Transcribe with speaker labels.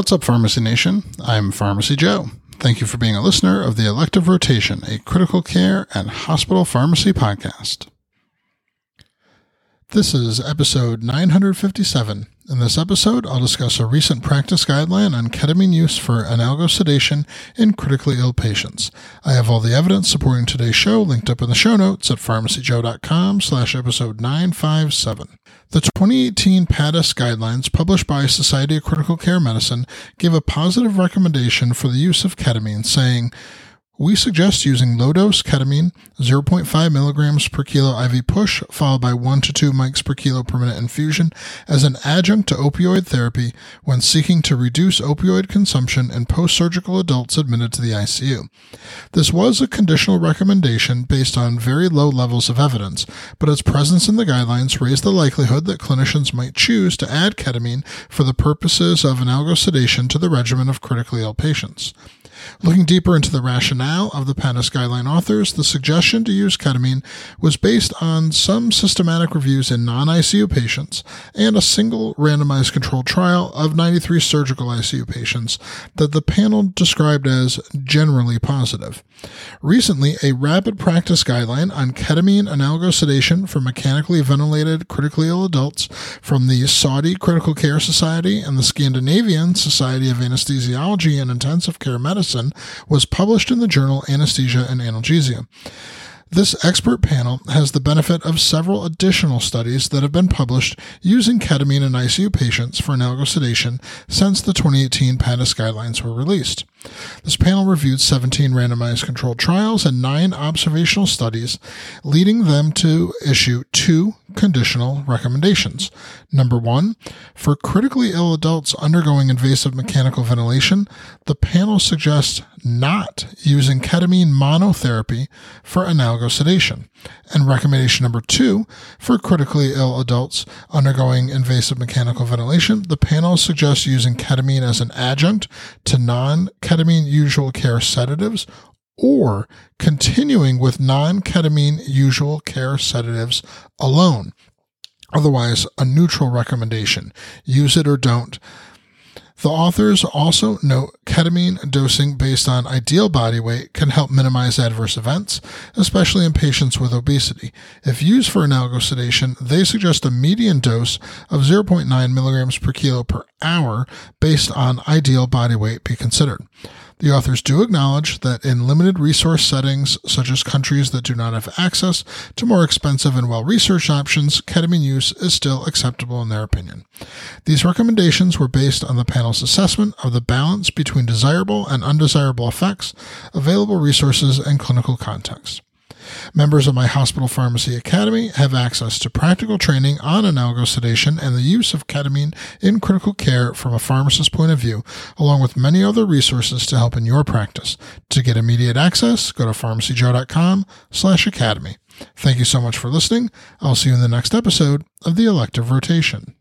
Speaker 1: What's up, Pharmacy Nation? I'm Pharmacy Joe. Thank you for being a listener of the Elective Rotation, a critical care and hospital pharmacy podcast. This is episode 957. In this episode, I'll discuss a recent practice guideline on ketamine use for analgesic sedation in critically ill patients. I have all the evidence supporting today's show linked up in the show notes at pharmacyjoe.com/episode 957. The 2018 PADIS guidelines published by Society of Critical Care Medicine gave a positive recommendation for the use of ketamine, saying, "We suggest using low-dose ketamine, 0.5 milligrams per kilo IV push, followed by 1 to 2 mics per kilo per minute infusion, as an adjunct to opioid therapy when seeking to reduce opioid consumption in post-surgical adults admitted to the ICU. This was a conditional recommendation based on very low levels of evidence, but its presence in the guidelines raised the likelihood that clinicians might choose to add ketamine for the purposes of analgesic sedation to the regimen of critically ill patients. Looking deeper into the rationale of the PADIS guideline authors, the suggestion to use ketamine was based on some systematic reviews in non-ICU patients and a single randomized controlled trial of 93 surgical ICU patients that the panel described as generally positive. Recently, a rapid practice guideline on ketamine analgesic sedation for mechanically ventilated critically ill adults from the Saudi Critical Care Society and the Scandinavian Society of Anesthesiology and Intensive Care Medicine was published in the journal Anesthesia and Analgesia. This expert panel has the benefit of several additional studies that have been published using ketamine in ICU patients for analgesic sedation since the 2018 PADIS guidelines were released. This panel reviewed 17 randomized controlled trials and 9 observational studies, leading them to issue 2 conditional recommendations. Number 1, for critically ill adults undergoing invasive mechanical ventilation, the panel suggests not using ketamine monotherapy for analgesic sedation. And recommendation number 2, for critically ill adults undergoing invasive mechanical ventilation, the panel suggests using ketamine as an adjunct to non-ketamine usual care sedatives or continuing with non-ketamine usual care sedatives alone. Otherwise, a neutral recommendation. Use it or don't. The authors also note ketamine dosing based on ideal body weight can help minimize adverse events, especially in patients with obesity. If used for analgesic sedation, they suggest a median dose of 0.9 milligrams per kilo per hour based on ideal body weight be considered. The authors do acknowledge that in limited resource settings, such as countries that do not have access to more expensive and well-researched options, ketamine use is still acceptable in their opinion. These recommendations were based on the panel's assessment of the balance between desirable and undesirable effects, available resources, and clinical context. Members of my Hospital Pharmacy Academy have access to practical training on analgesic sedation and the use of ketamine in critical care from a pharmacist's point of view, along with many other resources to help in your practice. To get immediate access, go to pharmacyjoe.com/academy. Thank you so much for listening. I'll see you in the next episode of the Elective Rotation.